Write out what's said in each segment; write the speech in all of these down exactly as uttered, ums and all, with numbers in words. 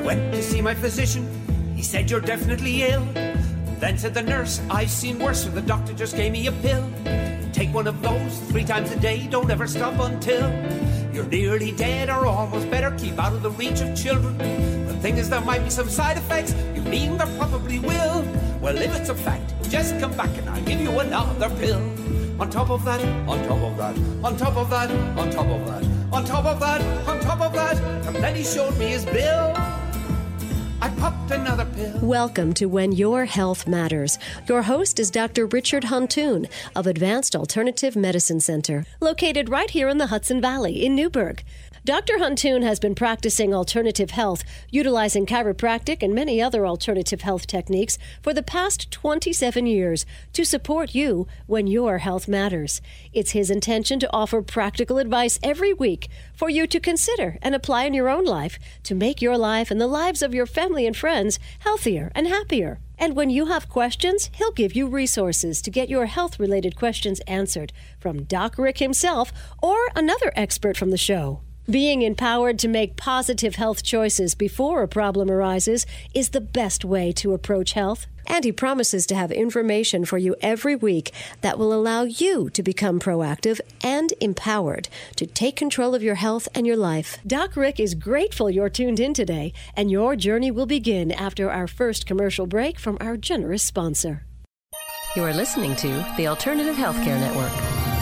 went to see my physician. He said, you're definitely ill. Then said the nurse, I've seen worse, and the doctor just gave me a pill. Take one of those three times a day, don't ever stop until you're nearly dead or almost better. Keep out of the reach of children. The thing is, there might be some side effects. You mean there probably will? Well, if it's a fact, just come back and I'll give you another pill. On top of that, on top of that, on top of that, on top of that, on top of that, on top of that, and then he showed me his bill. I popped another pill. Welcome to When Your Health Matters. Your host is Doctor Richard Huntoon of Advanced Alternative Medicine Center, located right here in the Hudson Valley in Newburgh. Doctor Huntoon has been practicing alternative health, utilizing chiropractic and many other alternative health techniques for the past twenty-seven years to support you when your health matters. It's his intention to offer practical advice every week for you to consider and apply in your own life to make your life and the lives of your family and friends healthier and happier. And when you have questions, he'll give you resources to get your health-related questions answered from Doc Rick himself or another expert from the show. Being empowered to make positive health choices before a problem arises is the best way to approach health. And he promises to have information for you every week that will allow you to become proactive and empowered to take control of your health and your life. Doc Rick is grateful you're tuned in today, and your journey will begin after our first commercial break from our generous sponsor. You are listening to the Alternative Healthcare Network.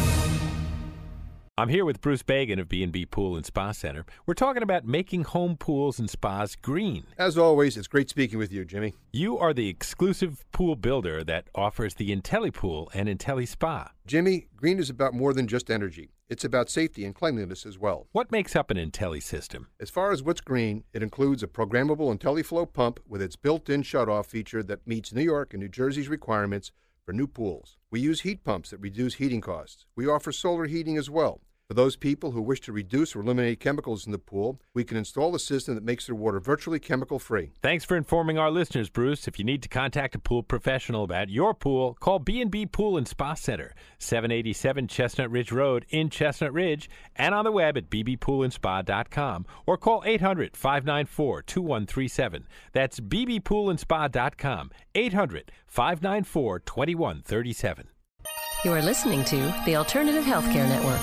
I'm here with Bruce Bagan of B and B Pool and Spa Center. We're talking about making home pools and spas green. As always, it's great speaking with you, Jimmy. You are the exclusive pool builder that offers the IntelliPool and IntelliSpa. Jimmy, green is about more than just energy. It's about safety and cleanliness as well. What makes up an Intelli system? As far as what's green, it includes a programmable IntelliFlow pump with its built-in shutoff feature that meets New York and New Jersey's requirements for new pools. We use heat pumps that reduce heating costs. We offer solar heating as well. For those people who wish to reduce or eliminate chemicals in the pool, we can install a system that makes their water virtually chemical-free. Thanks for informing our listeners, Bruce. If you need to contact a pool professional about your pool, call B and B Pool and Spa Center, seven eighty-seven Chestnut Ridge Road in Chestnut Ridge, and on the web at b b pool and spa dot com, or call eight hundred, five nine four, two one three seven. That's b b pool and spa dot com, eight hundred, five nine four, two one three seven. You are listening to the Alternative Healthcare Network.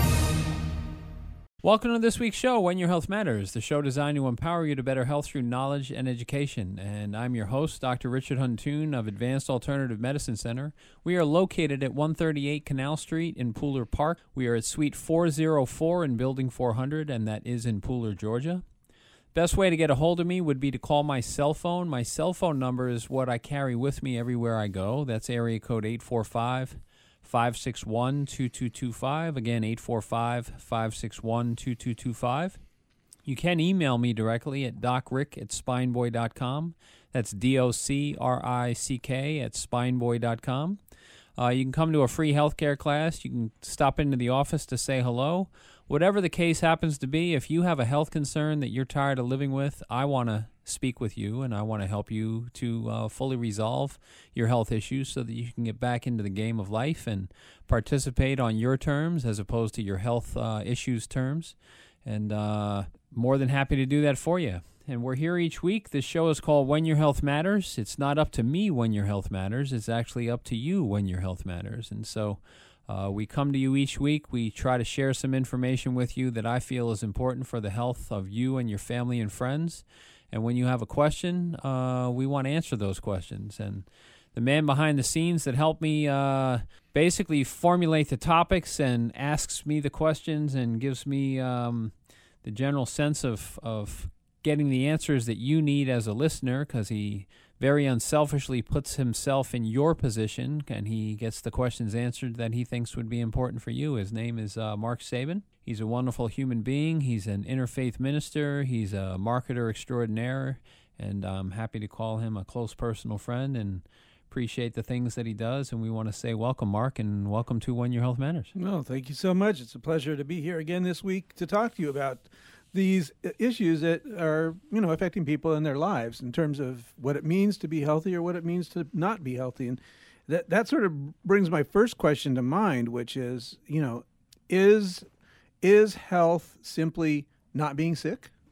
Welcome to this week's show, When Your Health Matters, the show designed to empower you to better health through knowledge and education. And I'm your host, Doctor Richard Huntoon of Advanced Alternative Medicine Center. We are located at one thirty-eight Canal Street in Pooler Park. We are at Suite four oh four in Building four hundred, and that is in Pooler, Georgia. Best way to get a hold of me would be to call my cell phone. My cell phone number is what I carry with me everywhere I go. That's area code eight four five, five six one, two two two five. Again, eight four five, five six one, two two two five. You can email me directly at docrick at spineboy dot com. That's D O C R I C K at spineboy dot com. Uh, you can come to a free healthcare class. You can stop into the office to say hello. Whatever the case happens to be, if you have a health concern that you're tired of living with, I want to speak with you, and I want to help you to uh, fully resolve your health issues so that you can get back into the game of life and participate on your terms as opposed to your health uh, issues terms. And uh, more than happy to do that for you. And we're here each week. This show is called When Your Health Matters. It's not up to me when your health matters. It's actually up to you when your health matters. And so uh, we come to you each week. We try to share some information with you that I feel is important for the health of you and your family and friends. And when you have a question, uh, we want to answer those questions. And the man behind the scenes that helped me uh, basically formulate the topics and asks me the questions and gives me um, the general sense of, of getting the answers that you need as a listener, because he very unselfishly puts himself in your position and he gets the questions answered that he thinks would be important for you. His name is uh, Mark Sabin. He's a wonderful human being. He's an interfaith minister. He's a marketer extraordinaire, and I'm happy to call him a close personal friend and appreciate the things that he does. And we want to say welcome, Mark, and welcome to When Your Health Matters. No, thank you so much. It's a pleasure to be here again this week to talk to you about these issues that are, you know, affecting people in their lives in terms of what it means to be healthy or what it means to not be healthy. And that, that sort of brings my first question to mind, which is, you know, is is health simply not being sick?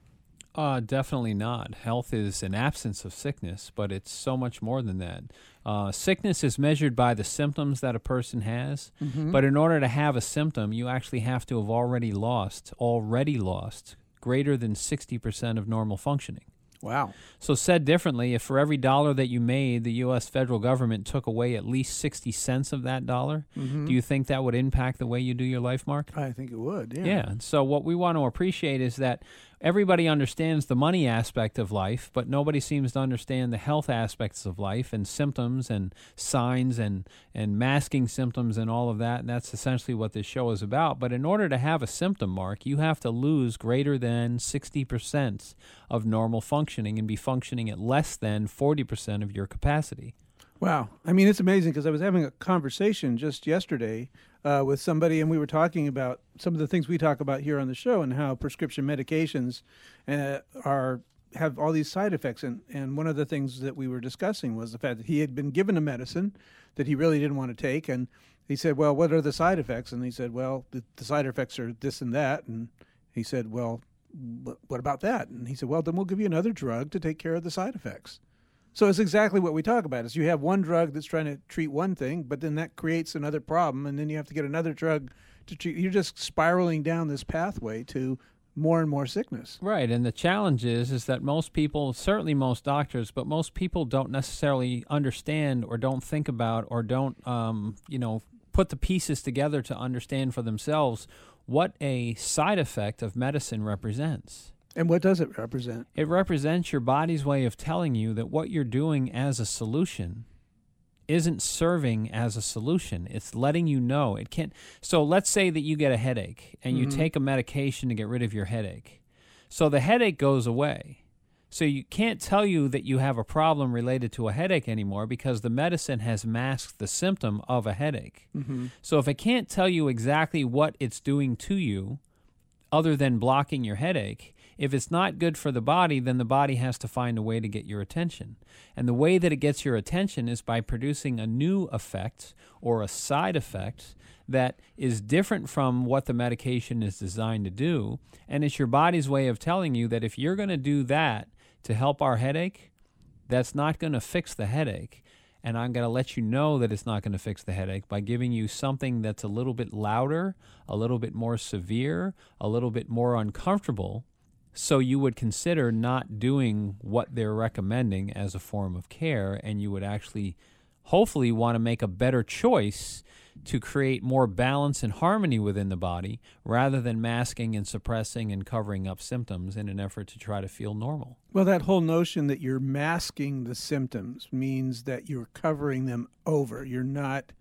Uh, definitely not. Health is an absence of sickness, but it's so much more than that. Uh, sickness is measured by the symptoms that a person has, Mm-hmm. but in order to have a symptom, you actually have to have already lost, already lost, greater than sixty percent of normal functioning. Wow. So said differently, if for every dollar that you made, the U S federal government took away at least sixty cents of that dollar, Mm-hmm. do you think that would impact the way you do your life, Mark? I think it would, yeah. Yeah. And so what we want to appreciate is that everybody understands the money aspect of life, but nobody seems to understand the health aspects of life and symptoms and signs and, and masking symptoms and all of that. And that's essentially what this show is about. But in order to have a symptom, Mark, you have to lose greater than sixty percent of normal functioning and be functioning at less than forty percent of your capacity. Wow. I mean, it's amazing because I was having a conversation just yesterday uh, with somebody, and we were talking about some of the things we talk about here on the show and how prescription medications uh, are have all these side effects. And, and one of the things that we were discussing was the fact that he had been given a medicine that he really didn't want to take. And he said, well, what are the side effects? And he said, well, the, the side effects are this and that. And he said, well, wh- what about that? And he said, well, then we'll give you another drug to take care of the side effects. So it's exactly what we talk about. Is you have one drug that's trying to treat one thing, but then that creates another problem, and then you have to get another drug to treat. You're just spiraling down this pathway to more and more sickness. Right, and the challenge is is that most people, certainly most doctors, but most people don't necessarily understand or don't think about or don't, um, you know, put the pieces together to understand for themselves what a side effect of medicine represents. And what does it represent? It represents your body's way of telling you that what you're doing as a solution isn't serving as a solution. It's letting you know. It can't. So let's say that you get a headache and you Mhm. take a medication to get rid of your headache. So the headache goes away. So you can't tell you that you have a problem related to a headache anymore because the medicine has masked the symptom of a headache. Mm-hmm. So if it can't tell you exactly what it's doing to you other than blocking your headache, if it's not good for the body, then the body has to find a way to get your attention. And the way that it gets your attention is by producing a new effect or a side effect that is different from what the medication is designed to do. And it's your body's way of telling you that if you're going to do that to help our headache, that's not going to fix the headache. And I'm going to let you know that it's not going to fix the headache by giving you something that's a little bit louder, a little bit more severe, a little bit more uncomfortable, so you would consider not doing what they're recommending as a form of care, and you would actually hopefully want to make a better choice to create more balance and harmony within the body rather than masking and suppressing and covering up symptoms in an effort to try to feel normal. Well, that whole notion that you're masking the symptoms means that you're covering them over. You're not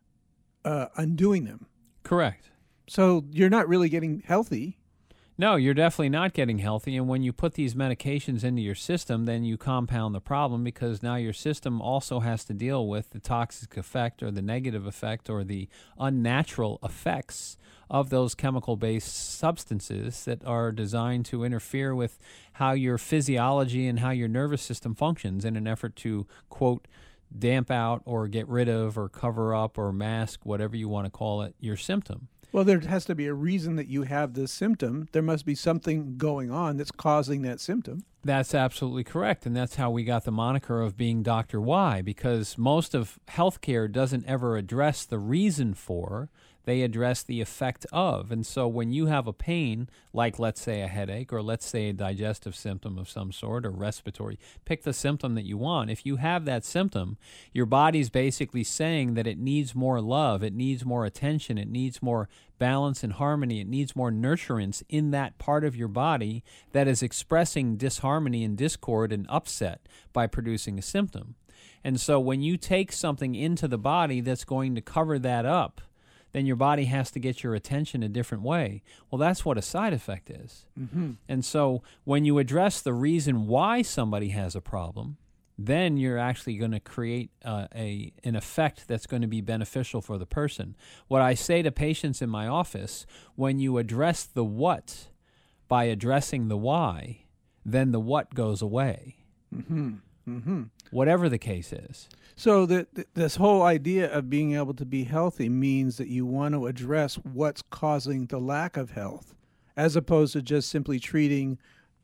uh, undoing them. Correct. So you're not really getting healthy. No, you're definitely not getting healthy. And when you put these medications into your system, then you compound the problem because now your system also has to deal with the toxic effect or the negative effect or the unnatural effects of those chemical-based substances that are designed to interfere with how your physiology and how your nervous system functions in an effort to, quote, damp out or get rid of or cover up or mask, whatever you want to call it, your symptom. Well, there has to be a reason that you have this symptom. There must be something going on that's causing that symptom. That's absolutely correct, and that's how we got the moniker of being Doctor Y, because most of healthcare doesn't ever address the reason for, they address the effect of. And so when you have a pain, like let's say a headache or let's say a digestive symptom of some sort or respiratory, pick the symptom that you want. If you have that symptom, your body's basically saying that it needs more love, it needs more attention, it needs more balance and harmony, it needs more nurturance in that part of your body that is expressing disharmony and discord and upset by producing a symptom. And so when you take something into the body that's going to cover that up, then your body has to get your attention a different way. Well, that's what a side effect is. Mm-hmm. And so when you address the reason why somebody has a problem, then you're actually going to create uh, a an effect that's going to be beneficial for the person. What I say to patients in my office, when you address the what by addressing the why, then the what goes away. Mm-hmm. Mm-hmm. Whatever the case is. So the, the, this whole idea of being able to be healthy means that you want to address what's causing the lack of health, as opposed to just simply treating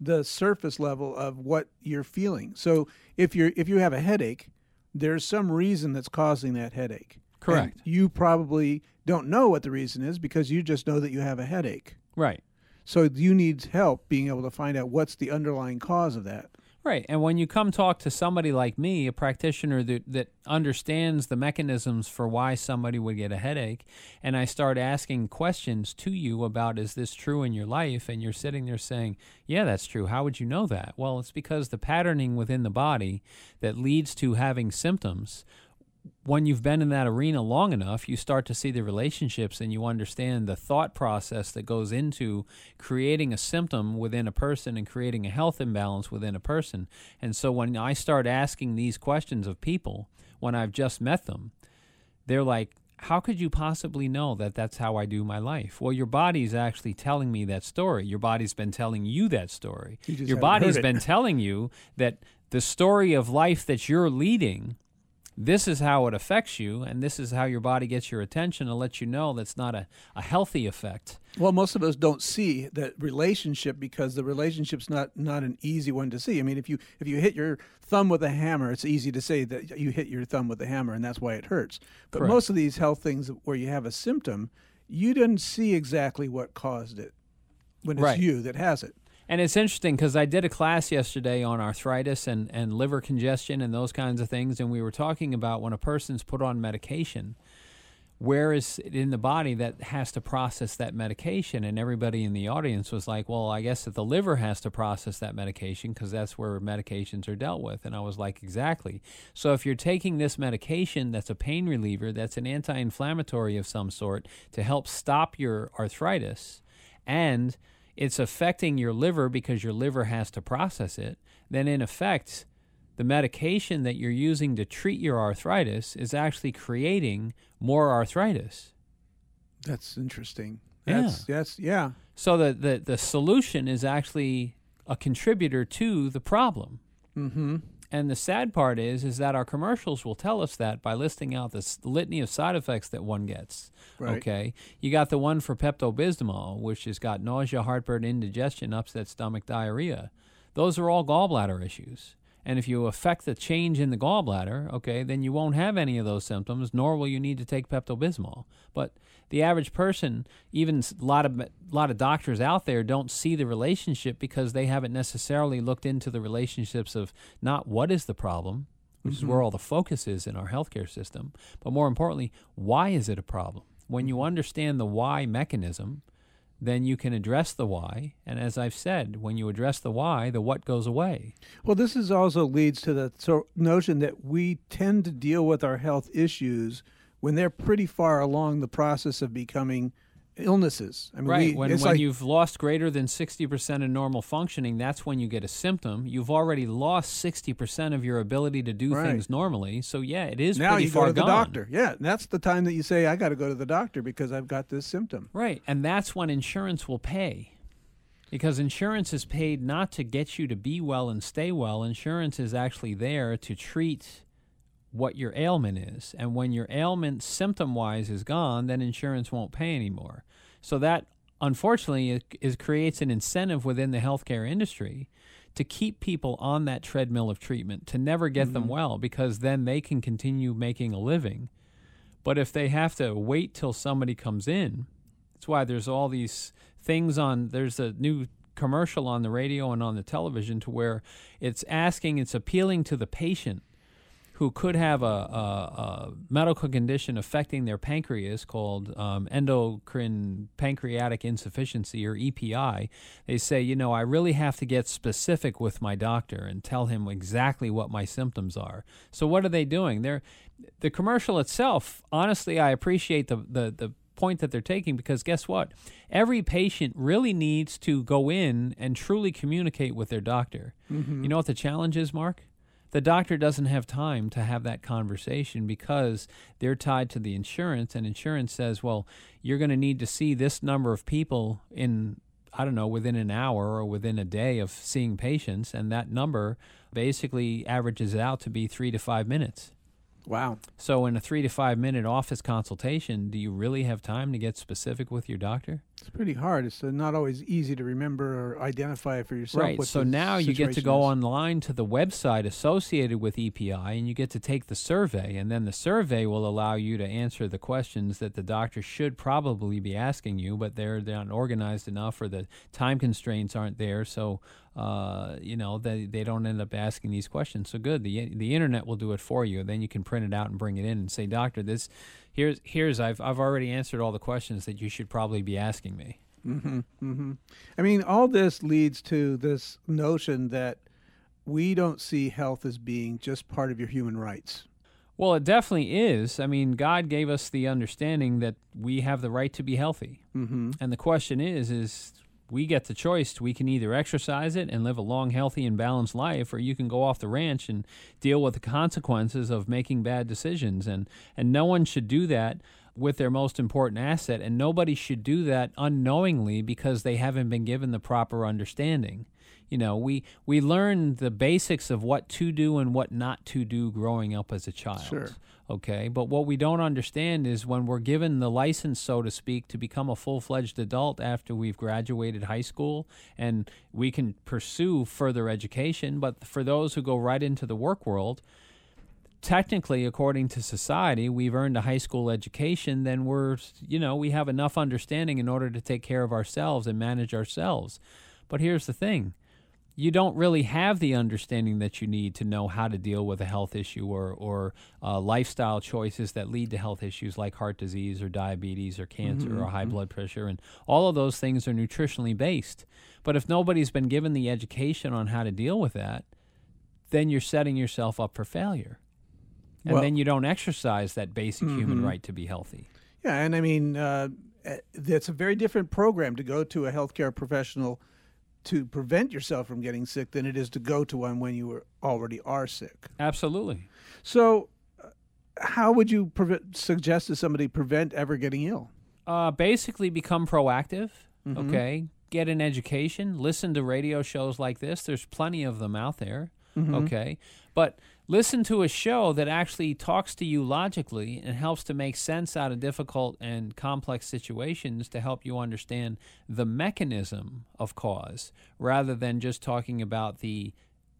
the surface level of what you're feeling. So if you're if you have a headache, there's some reason that's causing that headache. Correct. And you probably don't know what the reason is because you just know that you have a headache. Right. So you need help being able to find out what's the underlying cause of that. Right. And when you come talk to somebody like me, a practitioner that, that understands the mechanisms for why somebody would get a headache, and I start asking questions to you about, is this true in your life? And you're sitting there saying, yeah, that's true. How would you know that? Well, it's because the patterning within the body that leads to having symptoms, when you've been in that arena long enough, you start to see the relationships and you understand the thought process that goes into creating a symptom within a person and creating a health imbalance within a person. And so when I start asking these questions of people, when I've just met them, they're like, how could you possibly know that that's how I do my life? Well, your body's actually telling me that story. Your body's been telling you that story. You just your haven't body's heard it. been telling you that the story of life that you're leading, this is how it affects you, and this is how your body gets your attention to let you know that's not a, a healthy effect. Well, most of us don't see that relationship because the relationship's not, not an easy one to see. I mean, if you if you hit your thumb with a hammer, it's easy to say that you hit your thumb with a hammer and that's why it hurts. But Correct. most of these health things where you have a symptom, you didn't see exactly what caused it when it's Right. you that has it. And it's interesting because I did a class yesterday on arthritis and, and liver congestion and those kinds of things, and we were talking about when a person's put on medication, where is it in the body that has to process that medication? And everybody in the audience was like, well, I guess that the liver has to process that medication because that's where medications are dealt with. And I was like, exactly. So if you're taking this medication that's a pain reliever, that's an anti-inflammatory of some sort to help stop your arthritis, and it's affecting your liver because your liver has to process it, then in effect, the medication that you're using to treat your arthritis is actually creating more arthritis. That's interesting. Yeah. That's, that's yeah. So the, the, the solution is actually a contributor to the problem. Mm-hmm. And the sad part is, is that our commercials will tell us that by listing out this litany of side effects that one gets. Right. Okay, you got the one for Pepto-Bismol, which has got nausea, heartburn, indigestion, upset stomach, diarrhea. Those are all gallbladder issues. And if you affect the change in the gallbladder, okay, then you won't have any of those symptoms, nor will you need to take Pepto-Bismol. But the average person, even a lot of, lot of doctors out there don't see the relationship because they haven't necessarily looked into the relationships of not what is the problem, which Mm-hmm. is where all the focus is in our healthcare system, but more importantly, why is it a problem? When you understand the why mechanism, then you can address the why. And as I've said, when you address the why, the what goes away. Well, this is also leads to the so notion that we tend to deal with our health issues when they're pretty far along the process of becoming illnesses. I mean, Right. we, when it's when like, you've lost greater than sixty percent of normal functioning, that's when you get a symptom. You've already lost sixty percent of your ability to do Right. things normally. So, yeah, it is now pretty you far go to the gone. doctor. Yeah, and that's the time that you say, I got to go to the doctor because I've got this symptom. Right. And that's when insurance will pay. Because insurance is paid not to get you to be well and stay well. Insurance is actually there to treat what your ailment is. And when your ailment symptom-wise is gone, then insurance won't pay anymore. So that, unfortunately, is, is creates an incentive within the healthcare industry to keep people on that treadmill of treatment, to never get Mm-hmm. them well, because then they can continue making a living. But if they have to wait till somebody comes in, that's why there's all these things on, there's a new commercial on the radio and on the television to where it's asking, it's appealing to the patient who could have a, a, a medical condition affecting their pancreas called um, endocrine pancreatic insufficiency, or E P I. They say, you know, I really have to get specific with my doctor and tell him exactly what my symptoms are. So what are they doing? They're, the commercial itself, honestly, I appreciate the, the, the point that they're taking, because guess what? Every patient really needs to go in and truly communicate with their doctor. Mm-hmm. You know what the challenge is, Mark? The doctor doesn't have time to have that conversation because they're tied to the insurance, and insurance says, well, you're going to need to see this number of people in, I don't know, within an hour or within a day of seeing patients, and that number basically averages out to be three to five minutes. Wow. So in a three to five minute office consultation, do you really have time to get specific with your doctor? It's pretty hard. It's uh, not always easy to remember or identify for yourself. Right. What So the now you get to situation go is. online to the website associated with E P I, and you get to take the survey, and then the survey will allow you to answer the questions that the doctor should probably be asking you, but they're, they're not organized enough, or the time constraints aren't there, so uh, you know they, they don't end up asking these questions. So good, the the internet will do it for you. Then you can print it out and bring it in and say, doctor, this here's here's I've I've already answered all the questions that you should probably be asking me. Mm-hmm, mm-hmm. I mean, all this leads to this notion that we don't see health as being just part of your human rights. Well, it definitely is. I mean, God gave us the understanding that we have the right to be healthy. Mm-hmm. And the question is, is we get the choice. We can either exercise it and live a long, healthy, and balanced life, or you can go off the ranch and deal with the consequences of making bad decisions. And, and no one should do that with their most important asset, and nobody should do that unknowingly because they haven't been given the proper understanding. You know, we, we learn the basics of what to do and what not to do growing up as a child. Sure. Okay, but what we don't understand is when we're given the license, so to speak, to become a full-fledged adult after we've graduated high school, and we can pursue further education, but for those who go right into the work world, technically, according to society, we've earned a high school education, then we're, you know, we have enough understanding in order to take care of ourselves and manage ourselves. But here's the thing. You don't really have the understanding that you need to know how to deal with a health issue or, or uh, lifestyle choices that lead to health issues like heart disease or diabetes or cancer Mm-hmm. or high blood pressure. And all of those things are nutritionally based. But if nobody's been given the education on how to deal with that, then you're setting yourself up for failure. And Well- then you don't exercise that basic human Mhm. right to be healthy. Yeah, and I mean, uh, it's a very different program to go to a healthcare professional to prevent yourself from getting sick than it is to go to one when you were already are sick. Absolutely. So, uh, how would you prevent, suggest to somebody prevent ever getting ill? Uh, basically become proactive, Mhm. okay? Get an education. Listen to radio shows like this. There's plenty of them out there, Mhm. okay? But listen to a show that actually talks to you logically and helps to make sense out of difficult and complex situations to help you understand the mechanism of cause rather than just talking about the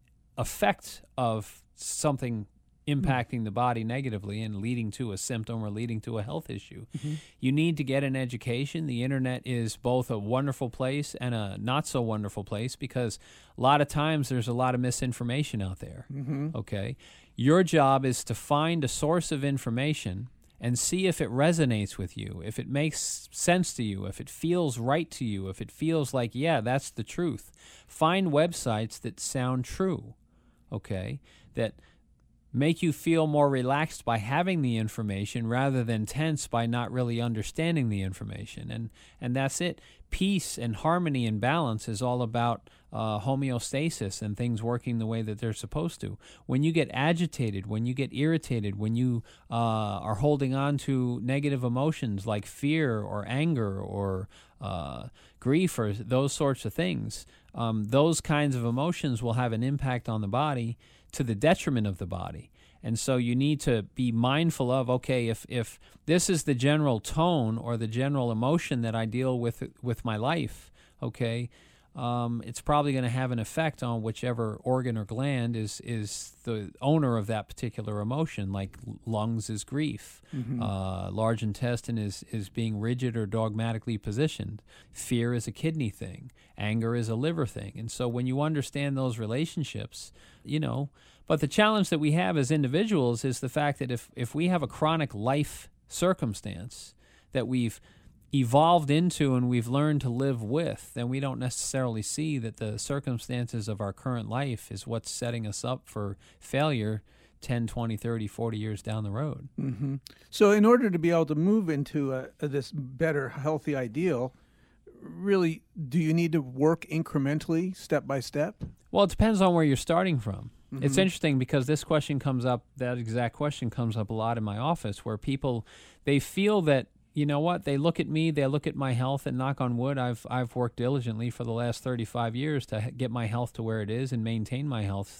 effect of something impacting the body negatively and leading to a symptom or leading to a health issue. Mm-hmm. You need to get an education. The internet is both a wonderful place and a not so wonderful place because a lot of times there's a lot of misinformation out there. Mm-hmm. Okay? Your job is to find a source of information and see if it resonates with you, if it makes sense to you, if it feels right to you, if it feels like, yeah, that's the truth. Find websites that sound true, okay, that make you feel more relaxed by having the information rather than tense by not really understanding the information. And and that's it. Peace and harmony and balance is all about uh, homeostasis and things working the way that they're supposed to. When you get agitated, when you get irritated, when you uh, are holding on to negative emotions like fear or anger or uh, grief or those sorts of things, um, those kinds of emotions will have an impact on the body to the detriment of the body. And so you need to be mindful of, okay, if, if this is the general tone or the general emotion that I deal with with my life, okay, um, it's probably going to have an effect on whichever organ or gland is, is the owner of that particular emotion, like lungs is grief, Mm-hmm. uh, large intestine is, is being rigid or dogmatically positioned, fear is a kidney thing, anger is a liver thing. And so when you understand those relationships, you know, but the challenge that we have as individuals is the fact that if, if we have a chronic life circumstance that we've evolved into and we've learned to live with, then we don't necessarily see that the circumstances of our current life is what's setting us up for failure ten, twenty, thirty, forty years down the road. Mm-hmm. So in order to be able to move into a, a, this better, healthy ideal, really, do you need to work incrementally, step by step? Well, it depends on where you're starting from. Mm-hmm. It's interesting because this question comes up, that exact question comes up a lot in my office where people, they feel that, you know what, they look at me, they look at my health, and knock on wood, I've I've worked diligently for the last thirty-five years to get my health to where it is and maintain my health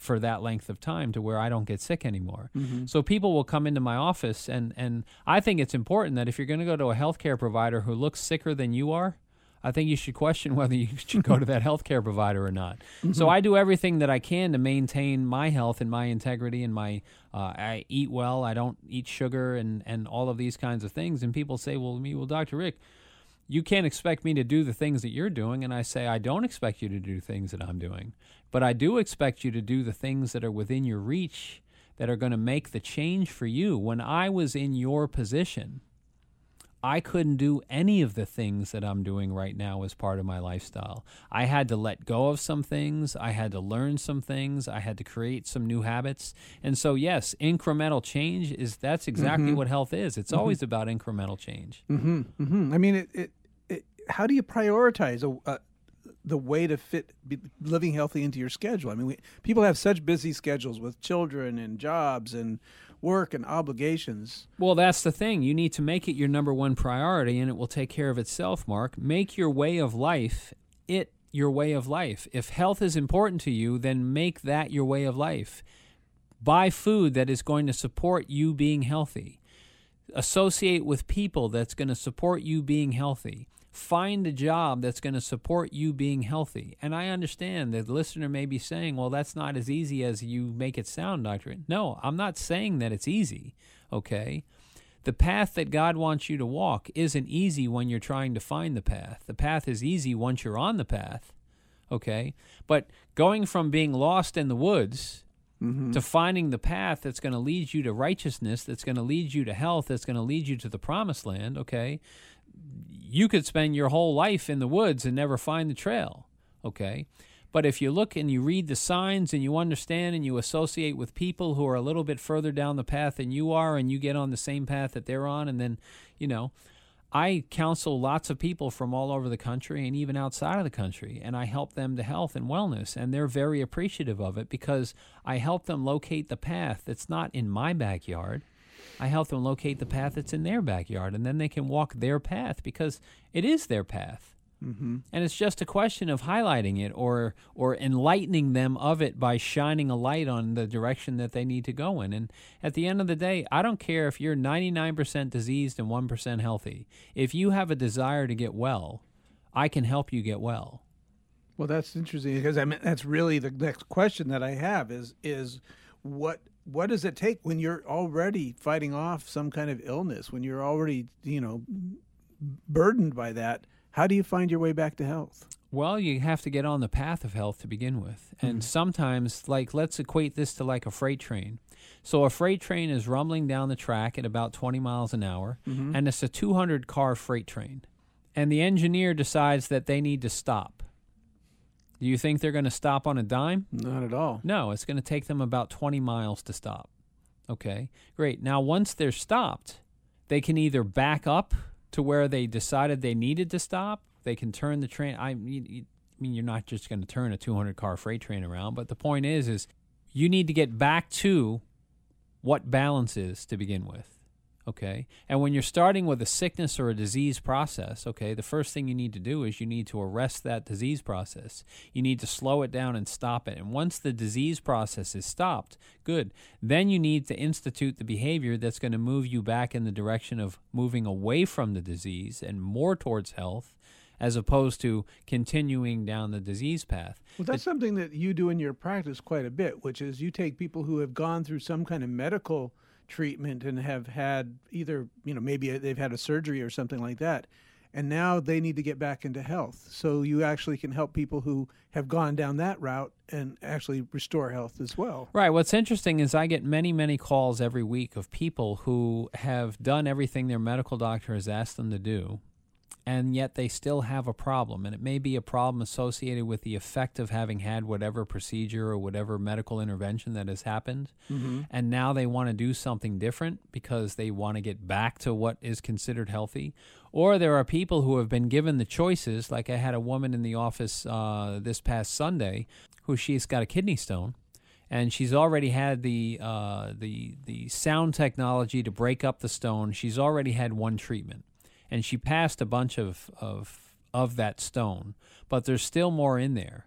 for that length of time to where I don't get sick anymore. Mm-hmm. So people will come into my office, and, and I think it's important that if you're going to go to a healthcare provider who looks sicker than you are, I think you should question whether you should go to that healthcare provider or not. Mm-hmm. So I do everything that I can to maintain my health and my integrity, and my uh, I eat well. I don't eat sugar and, and all of these kinds of things. And people say, well, me, well, Doctor Rick, you can't expect me to do the things that you're doing. And I say, I don't expect you to do things that I'm doing, but I do expect you to do the things that are within your reach that are going to make the change for you. When I was in your position, I couldn't do any of the things that I'm doing right now as part of my lifestyle. I had to let go of some things. I had to learn some things. I had to create some new habits. And so, yes, incremental change is that's exactly mm-hmm. what health is. It's mm-hmm. always about incremental change. Mm-hmm. Mm-hmm. I mean, it, it, it, how do you prioritize a, a, the way to fit be, living healthy into your schedule? I mean, we, people have such busy schedules with children and jobs and work and obligations. Well, that's the thing. You need to make it your number one priority, and it will take care of itself, Mark. Make your way of life it your way of life. If health is important to you, then make that your way of life. Buy food that is going to support you being healthy. Associate with people that's going to support you being healthy. Find a job that's going to support you being healthy. And I understand that the listener may be saying, well, that's not as easy as you make it sound, Doctor. No, I'm not saying that it's easy, okay? The path that God wants you to walk isn't easy when you're trying to find the path. The path is easy once you're on the path, okay? But going from being lost in the woods mm-hmm. to finding the path that's going to lead you to righteousness, that's going to lead you to health, that's going to lead you to the promised land, okay? You could spend your whole life in the woods and never find the trail, okay? But if you look and you read the signs and you understand and you associate with people who are a little bit further down the path than you are, and you get on the same path that they're on, and then, you know, I counsel lots of people from all over the country and even outside of the country, and I help them to health and wellness, and they're very appreciative of it because I help them locate the path that's not in my backyard. I help them locate the path that's in their backyard, and then they can walk their path because it is their path. Mm-hmm. And it's just a question of highlighting it or or enlightening them of it by shining a light on the direction that they need to go in. And at the end of the day, I don't care if you're ninety-nine percent diseased and one percent healthy. If you have a desire to get well, I can help you get well. Well, that's interesting because I mean that's really the next question that I have is is what what does it take when you're already fighting off some kind of illness, when you're already, you know, burdened by that? How do you find your way back to health? Well, you have to get on the path of health to begin with. And mm-hmm. sometimes, like, let's equate this to like a freight train. So a freight train is rumbling down the track at about twenty miles an hour, mm-hmm. and it's a two hundred car freight train. And the engineer decides that they need to stop. Do you think they're going to stop on a dime? Not at all. No, it's going to take them about twenty miles to stop. Okay, great. Now, once they're stopped, they can either back up to where they decided they needed to stop. They can turn the train. I mean, I mean you're not just going to turn a two hundred car freight train around, but the point is, is you need to get back to what balance is to begin with. Okay, and when you're starting with a sickness or a disease process, okay, the first thing you need to do is you need to arrest that disease process. You need to slow it down and stop it. And once the disease process is stopped, good, then you need to institute the behavior that's going to move you back in the direction of moving away from the disease and more towards health, as opposed to continuing down the disease path. Well, that's it, something that you do in your practice quite a bit, which is you take people who have gone through some kind of medical treatment and have had either, you know, maybe they've had a surgery or something like that, and now they need to get back into health. So you actually can help people who have gone down that route and actually restore health as well. Right. What's interesting is I get many, many calls every week of people who have done everything their medical doctor has asked them to do, and yet they still have a problem. And it may be a problem associated with the effect of having had whatever procedure or whatever medical intervention that has happened. Mm-hmm. And now they want to do something different because they want to get back to what is considered healthy. Or there are people who have been given the choices. Like I had a woman in the office uh, this past Sunday who she's got a kidney stone. And she's already had the uh, the the sound technology to break up the stone. She's already had one treatment. And she passed a bunch of, of of that stone, but there's still more in there.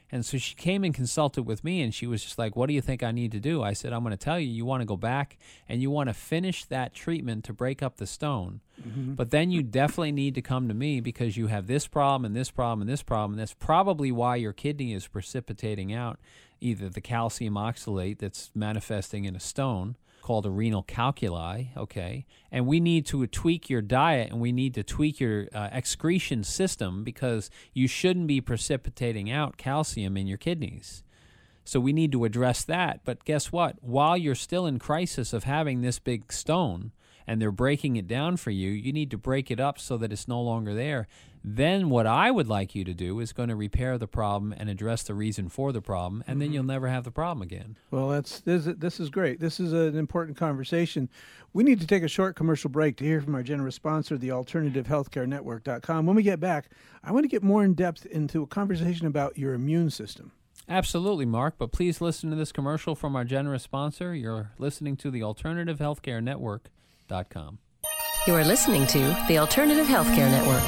And so she came and consulted with me, and she was just like, what do you think I need to do? I said, I'm going to tell you, you want to go back and you want to finish that treatment to break up the stone. Mm-hmm. But then you definitely need to come to me because you have this problem and this problem and this problem. And that's probably why your kidney is precipitating out either the calcium oxalate that's manifesting in a stone, called a renal calculi, okay? And we need to tweak your diet, and we need to tweak your uh, excretion system because you shouldn't be precipitating out calcium in your kidneys. So we need to address that. But guess what? While you're still in crisis of having this big stone and they're breaking it down for you, you need to break it up so that it's no longer there. Then what I would like you to do is going to repair the problem and address the reason for the problem, and then you'll never have the problem again. Well, that's this, this is great. This is an important conversation. We need to take a short commercial break to hear from our generous sponsor, the alternative healthcare network dot com. When we get back, I want to get more in depth into a conversation about your immune system. Absolutely, Mark, but please listen to this commercial from our generous sponsor. You're listening to the alternative healthcare network dot com. You are listening to the Alternative Healthcare Network.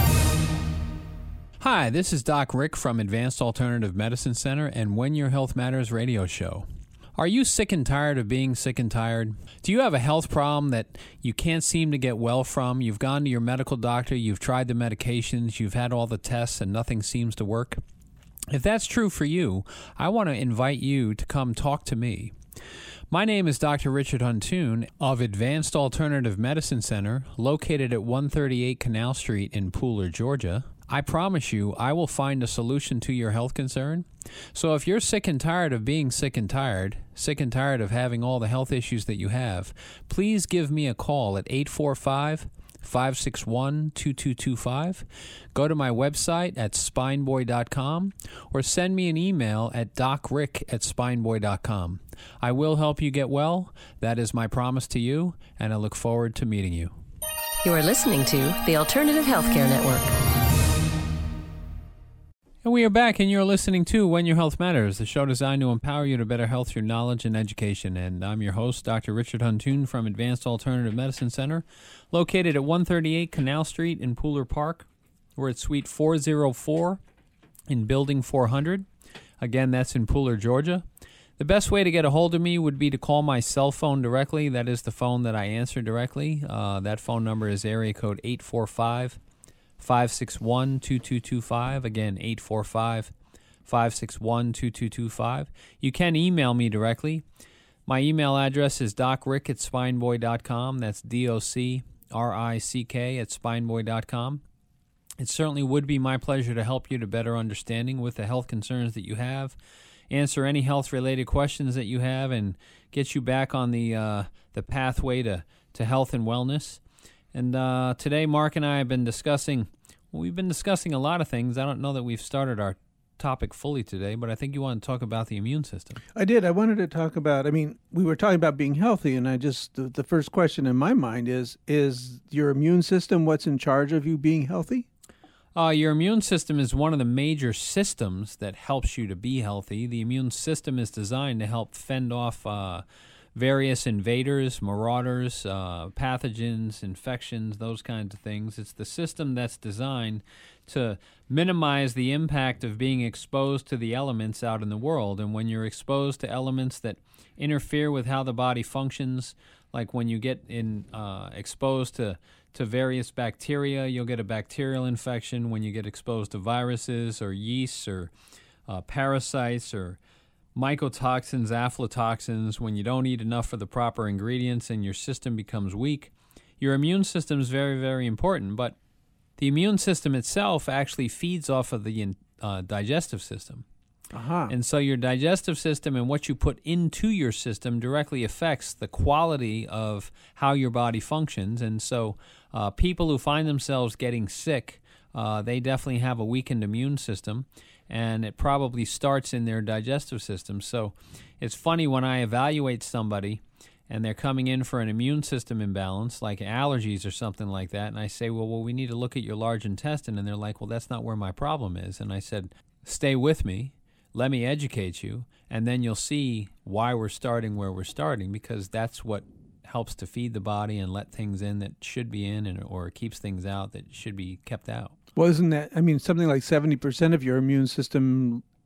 Hi, this is Doc Rick from Advanced Alternative Medicine Center and When Your Health Matters radio show. Are you sick and tired of being sick and tired? Do you have a health problem that you can't seem to get well from? You've gone to your medical doctor, you've tried the medications, you've had all the tests, and nothing seems to work? If that's true for you, I want to invite you to come talk to me. My name is Doctor Richard Huntoon of Advanced Alternative Medicine Center, located at one thirty-eight Canal Street in Pooler, Georgia. I promise you, I will find a solution to your health concern. So if you're sick and tired of being sick and tired, sick and tired of having all the health issues that you have, please give me a call at eight four five, five six one, two two two five. Go to my website at spineboy dot com or send me an email at docrick at spineboy dot com. I will help you get well. That is my promise to you, and I look forward to meeting you. You are listening to the Alternative Healthcare Network. And we are back, and you're listening to When Your Health Matters, the show designed to empower you to better health through knowledge and education. And I'm your host, Doctor Richard Huntoon from Advanced Alternative Medicine Center, located at one thirty-eight Canal Street in Pooler Park. We're at Suite four oh four in Building four hundred. Again, that's in Pooler, Georgia. The best way to get a hold of me would be to call my cell phone directly. That is the phone that I answer directly. Uh, that phone number is area code eight four five, five six one, two two two five. Again, eight four five, five six one, two two two five. You can email me directly. My email address is docrick at spineboy dot com. That's D O C R I C K at spineboy dot com. It certainly would be my pleasure to help you to better understanding with the health concerns that you have, answer any health-related questions that you have, and get you back on the uh, the pathway to, to health and wellness. And uh, today, Mark and I have been discussing, well, we've been discussing a lot of things. I don't know that we've started our topic fully today, but I think you want to talk about the immune system. I did. I wanted to talk about, I mean, we were talking about being healthy, and I just, the, the first question in my mind is, is your immune system what's in charge of you being healthy? Uh, your immune system is one of the major systems that helps you to be healthy. The immune system is designed to help fend off uh, various invaders, marauders, uh, pathogens, infections, those kinds of things. It's the system that's designed to minimize the impact of being exposed to the elements out in the world. And when you're exposed to elements that interfere with how the body functions, like when you get in uh, exposed to to various bacteria, you'll get a bacterial infection. When you get exposed to viruses or yeasts or uh, parasites or mycotoxins, aflatoxins, when you don't eat enough of the proper ingredients and your system becomes weak, your immune system is very, very important. But the immune system itself actually feeds off of the uh, digestive system. Uh-huh. And so your digestive system and what you put into your system directly affects the quality of how your body functions. And so uh, people who find themselves getting sick, uh, they definitely have a weakened immune system, and it probably starts in their digestive system. So it's funny when I evaluate somebody and they're coming in for an immune system imbalance, like allergies or something like that, and I say, well, well, we need to look at your large intestine, and they're like, well, that's not where my problem is. And I said, stay with me. Let me educate you, and then you'll see why we're starting where we're starting, because that's what helps to feed the body and let things in that should be in, and or keeps things out that should be kept out. Well, isn't that, I mean, something like seventy percent of your immune system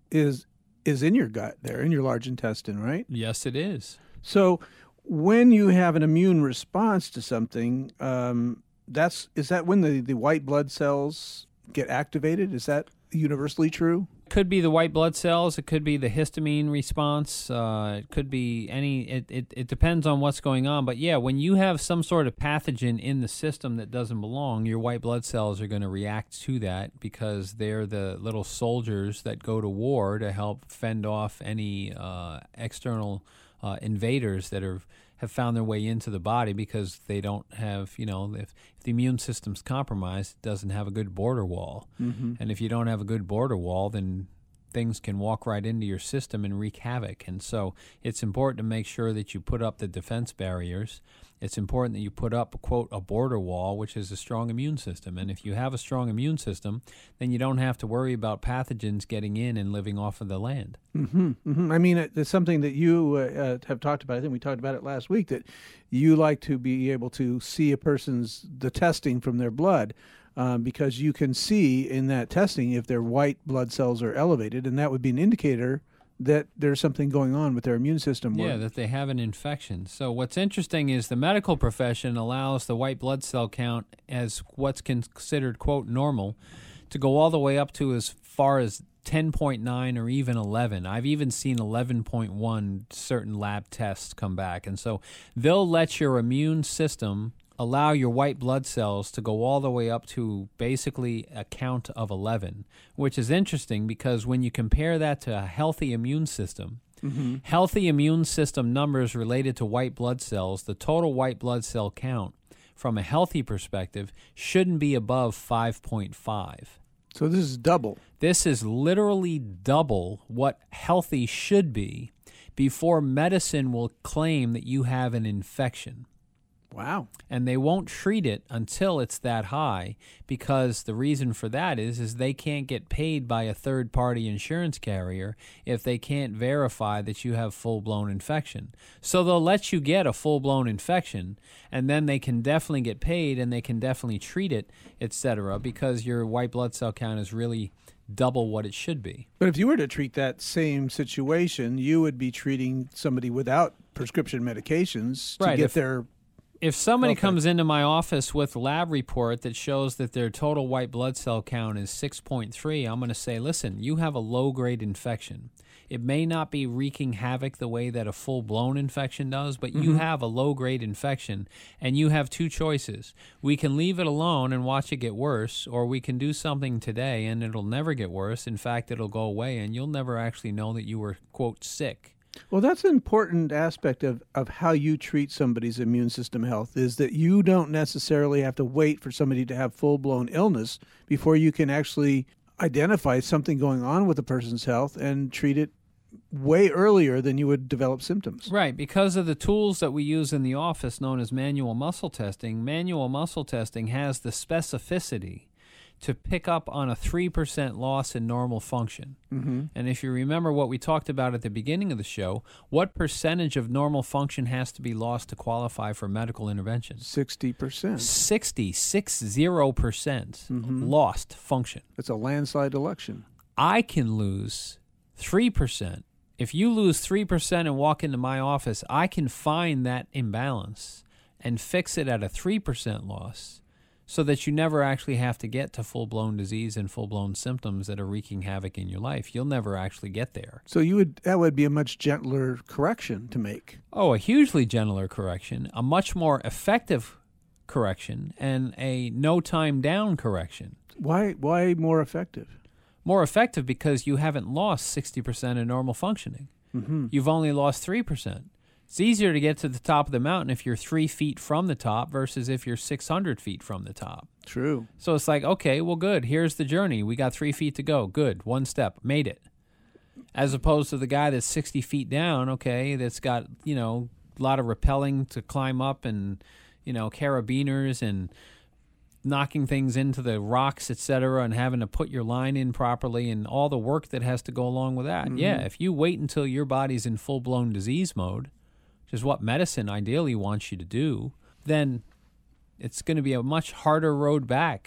is is in your gut there, in your large intestine, right? Yes, it is. So when you have an immune response to something, um, that's is that when the, the white blood cells get activated? Is that universally true? It could be the white blood cells. It could be the histamine response. Uh, it could be any. It, it, it depends on what's going on. But yeah, when you have some sort of pathogen in the system that doesn't belong, your white blood cells are going to react to that because they're the little soldiers that go to war to help fend off any uh, external uh, invaders that are have found their way into the body because they don't have, you know, if, if the immune system's compromised, it doesn't have a good border wall. Mm-hmm. And if you don't have a good border wall, then things can walk right into your system and wreak havoc. And so it's important to make sure that you put up the defense barriers. It's important that you put up, quote, a border wall, which is a strong immune system. And if you have a strong immune system, then you don't have to worry about pathogens getting in and living off of the land. Mm-hmm, mm-hmm. I mean, it's something that you uh, have talked about. I think we talked about it last week, that you like to be able to see a person's, the testing from their blood, um, because you can see in that testing if their white blood cells are elevated, and that would be an indicator that there's something going on with their immune system. Yeah, that they have an infection. So what's interesting is the medical profession allows the white blood cell count as what's considered, quote, normal to go all the way up to as far as ten point nine or even eleven. I've even seen eleven point one certain lab tests come back. And so they'll let your immune system allow your white blood cells to go all the way up to basically a count of eleven, which is interesting because when you compare that to a healthy immune system, mm-hmm. healthy immune system numbers related to white blood cells, the total white blood cell count from a healthy perspective shouldn't be above five point five. So this is double. This is literally double what healthy should be before medicine will claim that you have an infection. Wow. And they won't treat it until it's that high because the reason for that is is they can't get paid by a third-party insurance carrier if they can't verify that you have full-blown infection. So they'll let you get a full-blown infection, and then they can definitely get paid and they can definitely treat it, et cetera, because your white blood cell count is really double what it should be. But if you were to treat that same situation, you would be treating somebody without prescription medications to right, get if, their... If somebody okay. comes into my office with a lab report that shows that their total white blood cell count is six point three, I'm going to say, listen, you have a low-grade infection. It may not be wreaking havoc the way that a full-blown infection does, but mm-hmm. you have a low-grade infection, and you have two choices. We can leave it alone and watch it get worse, or we can do something today and it'll never get worse. In fact, it'll go away, and you'll never actually know that you were, quote, sick. Well, that's an important aspect of, of how you treat somebody's immune system health, is that you don't necessarily have to wait for somebody to have full-blown illness before you can actually identify something going on with a person's health and treat it way earlier than you would develop symptoms. Right. Because of the tools that we use in the office known as manual muscle testing, manual muscle testing has the specificity to pick up on a three percent loss in normal function. Mm-hmm. And if you remember what we talked about at the beginning of the show, what percentage of normal function has to be lost to qualify for medical intervention? sixty percent. sixty, six zero percent mm-hmm. lost function. It's a landslide election. I can lose three percent. If you lose three percent and walk into my office, I can find that imbalance and fix it at a three percent loss, so that you never actually have to get to full-blown disease and full-blown symptoms that are wreaking havoc in your life. You'll never actually get there. So you would that would be a much gentler correction to make. Oh, a hugely gentler correction, a much more effective correction, and a no-time-down correction. Why Why more effective? More effective because you haven't lost sixty percent of normal functioning. Mm-hmm. You've only lost three percent. It's easier to get to the top of the mountain if you're three feet from the top versus if you're six hundred feet from the top. True. So it's like, okay, well, good. Here's the journey. We got three feet to go. Good. One step. Made it. As opposed to the guy that's sixty feet down, okay, that's got, you know, a lot of rappelling to climb up and, you know, carabiners and knocking things into the rocks, et cetera, and having to put your line in properly and all the work that has to go along with that. Mm-hmm. Yeah, if you wait until your body's in full-blown disease mode, which is what medicine ideally wants you to do, then it's going to be a much harder road back.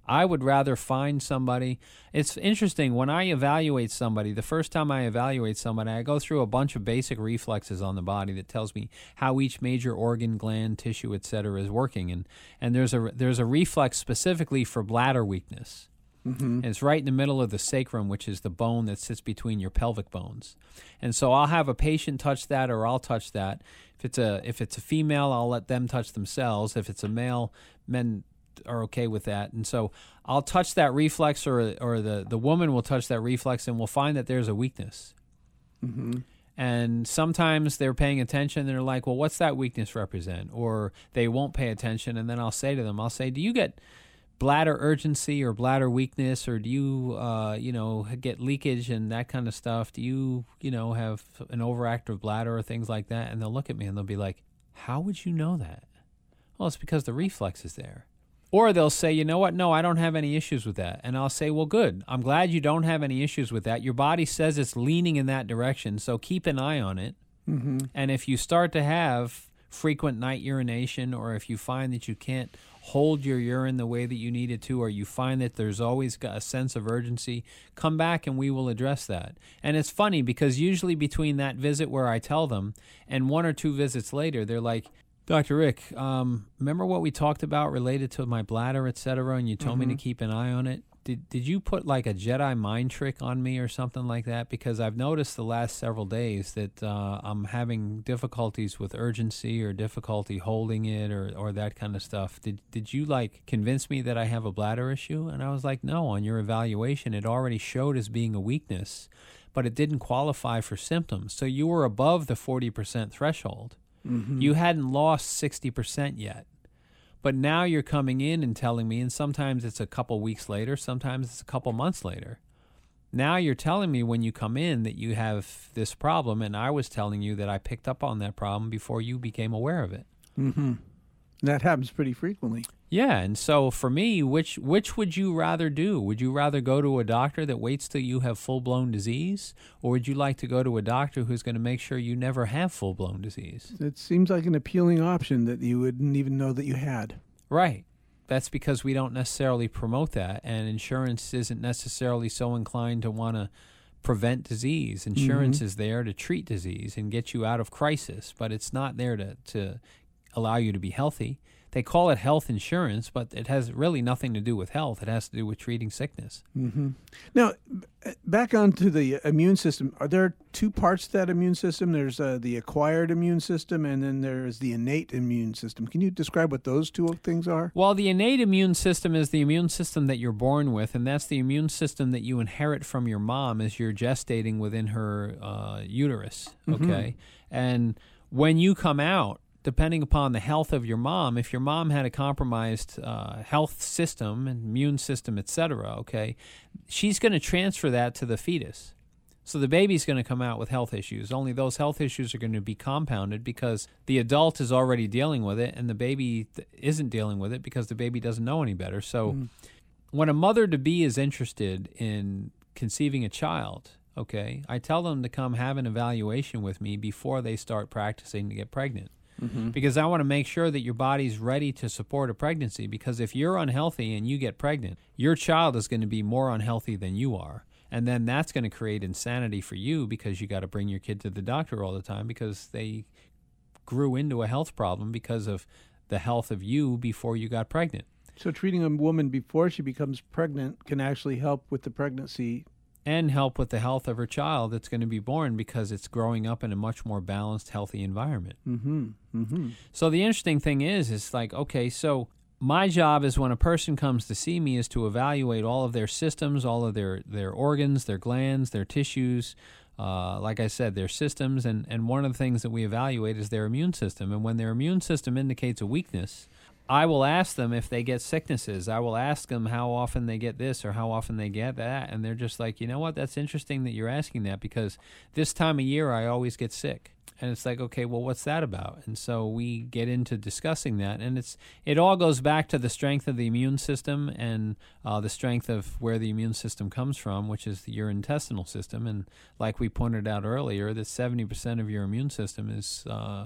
I would rather find somebody. It's interesting, when I evaluate somebody, the first time I evaluate somebody, I go through a bunch of basic reflexes on the body that tells me how each major organ, gland, tissue, et cetera is working. And, and there's a there's a reflex specifically for bladder weakness. Mm-hmm. And it's right in the middle of the sacrum, which is the bone that sits between your pelvic bones. And so I'll have a patient touch that, or I'll touch that. If it's a if it's a female, I'll let them touch themselves. If it's a male, men are okay with that. And so I'll touch that reflex, or or the, the woman will touch that reflex, and we'll find that there's a weakness. Mm-hmm. And sometimes they're paying attention, and they're like, well, what's that weakness represent? Or they won't pay attention, and then I'll say to them, I'll say, do you get bladder urgency or bladder weakness, or do you, uh, you know, get leakage and that kind of stuff? Do you, you know, have an overactive bladder or things like that? And they'll look at me and they'll be like, how would you know that? Well, it's because the reflex is there. Or they'll say, you know what, no, I don't have any issues with that. And I'll say, well, good. I'm glad you don't have any issues with that. Your body says it's leaning in that direction, so keep an eye on it. Mm-hmm. And if you start to have frequent night urination, or if you find that you can't hold your urine the way that you need it to, or you find that there's always got a sense of urgency, come back and we will address that. And it's funny because usually between that visit where I tell them and one or two visits later, they're like, Doctor Rick, um, remember what we talked about related to my bladder, et cetera, and you told mm-hmm. me to keep an eye on it? Did did you put like a Jedi mind trick on me or something like that? Because I've noticed the last several days that uh, I'm having difficulties with urgency, or difficulty holding it, or, or that kind of stuff. Did did you like convince me that I have a bladder issue? And I was like, no, on your evaluation, it already showed as being a weakness, but it didn't qualify for symptoms. So you were above the forty percent threshold. Mm-hmm. You hadn't lost sixty percent yet. But now you're coming in and telling me, and sometimes it's a couple weeks later, sometimes it's a couple months later. Now you're telling me when you come in that you have this problem, and I was telling you that I picked up on that problem before you became aware of it. Mm-hmm. That happens pretty frequently. Yeah, and so for me, which which would you rather do? Would you rather go to a doctor that waits till you have full-blown disease, or would you like to go to a doctor who's going to make sure you never have full-blown disease? It seems like an appealing option that you wouldn't even know that you had. Right. That's because we don't necessarily promote that, and insurance isn't necessarily so inclined to want to prevent disease. Insurance mm-hmm. is there to treat disease and get you out of crisis, but it's not there to, to allow you to be healthy. They call it health insurance, but it has really nothing to do with health. It has to do with treating sickness. Mm-hmm. Now, back onto the immune system, are there two parts to that immune system? There's uh, the acquired immune system, and then there's the innate immune system. Can you describe what those two things are? Well, the innate immune system is the immune system that you're born with, and that's the immune system that you inherit from your mom as you're gestating within her uh, uterus, okay? Mm-hmm. And when you come out, depending upon the health of your mom, if your mom had a compromised uh, health system, immune system, et cetera, okay, she's going to transfer that to the fetus. So the baby's going to come out with health issues. Only those health issues are going to be compounded because the adult is already dealing with it and the baby th- isn't dealing with it because the baby doesn't know any better. So mm. when a mother-to-be is interested in conceiving a child, okay, I tell them to come have an evaluation with me before they start practicing to get pregnant. Mm-hmm. Because I want to make sure that your body's ready to support a pregnancy, because if you're unhealthy and you get pregnant, your child is going to be more unhealthy than you are. And then that's going to create insanity for you because you got to bring your kid to the doctor all the time because they grew into a health problem because of the health of you before you got pregnant. So treating a woman before she becomes pregnant can actually help with the pregnancy and help with the health of her child that's going to be born because it's growing up in a much more balanced, healthy environment. Mm-hmm. Mm-hmm. So the interesting thing is, it's like, okay, so my job is when a person comes to see me is to evaluate all of their systems, all of their, their organs, their glands, their tissues, uh, like I said, their systems, and, and one of the things that we evaluate is their immune system. And when their immune system indicates a weakness, I will ask them if they get sicknesses. I will ask them how often they get this or how often they get that. And they're just like, you know what, that's interesting that you're asking that because this time of year I always get sick. And it's like, okay, well, what's that about? And so we get into discussing that. And it's it all goes back to the strength of the immune system and uh, the strength of where the immune system comes from, which is your intestinal system. And like we pointed out earlier, that seventy percent of your immune system is uh,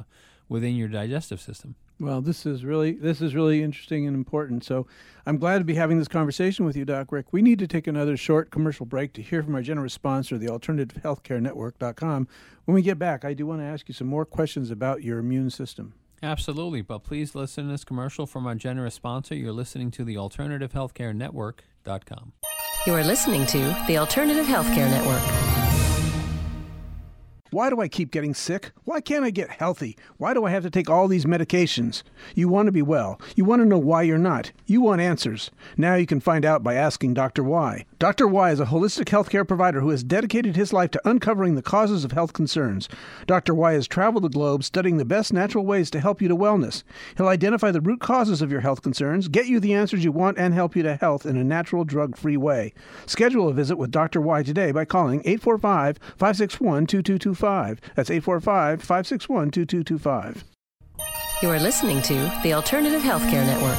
within your digestive system. Well, this is really this is really interesting and important. So I'm glad to be having this conversation with you, Doc Rick. We need to take another short commercial break to hear from our generous sponsor, the alternative healthcare network dot com. When we get back, I do want to ask you some more questions about your immune system. Absolutely, but please listen to this commercial from our generous sponsor. You're listening to the alternative healthcare network dot com. You are listening to the Alternative Healthcare Network. Why do I keep getting sick? Why can't I get healthy? Why do I have to take all these medications? You want to be well. You want to know why you're not. You want answers. Now you can find out by asking Doctor Y. Doctor Y is a holistic healthcare provider who has dedicated his life to uncovering the causes of health concerns. Doctor Y has traveled the globe studying the best natural ways to help you to wellness. He'll identify the root causes of your health concerns, get you the answers you want, and help you to health in a natural, drug-free way. Schedule a visit with Doctor Y today by calling eight four five, five six one, two two two five. That's eight four five, five six one, two two two five. You are listening to the Alternative Healthcare Network.